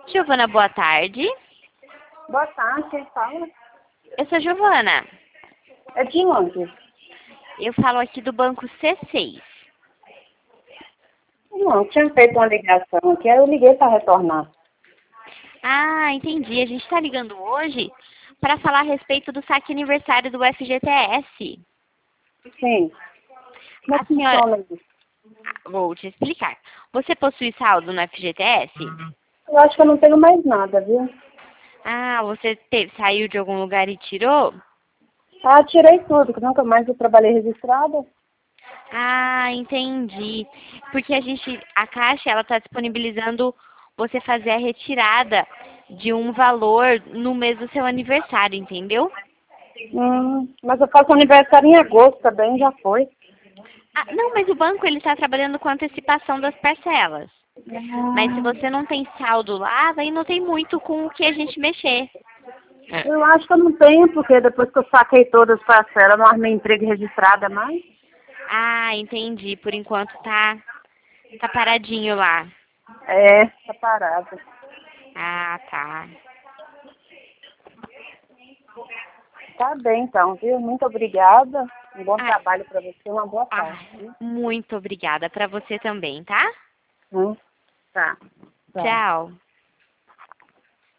Giovana, boa tarde. Boa tarde, quem fala? Eu sou a Giovana. É de onde? Eu falo aqui do banco C6. Não, tinha feito uma ligação aqui, aí eu liguei para retornar. Ah, entendi. A gente está ligando hoje para falar a respeito do saque aniversário do FGTS. Sim. Como é A que senhora... funciona isso? Vou te explicar. Você possui saldo no FGTS? Eu acho que eu não tenho mais nada, viu? Ah, você saiu de algum lugar e tirou? Ah, tirei tudo, que nunca mais eu trabalhei registrada. Ah, entendi. Porque a Caixa, ela está disponibilizando você fazer a retirada de um valor no mês do seu aniversário, entendeu? Mas eu faço aniversário em agosto também, já foi. Ah, não, mas o banco ele está trabalhando com antecipação das parcelas. Mas se Ah, você não tem saldo lá, aí não tem muito com o que a gente mexer. eu acho que eu não tenho, porque depois que eu saquei todas as parcelas, eu não armei emprego registrada mais. Ah, entendi. Por enquanto tá paradinho lá. É, tá parada. Ah, tá. Tá bem então, viu? Muito obrigada. Um bom Ah, trabalho para você, uma boa ah, tarde, viu? muito obrigada para você também, tá? Tá. Tá. Tchau.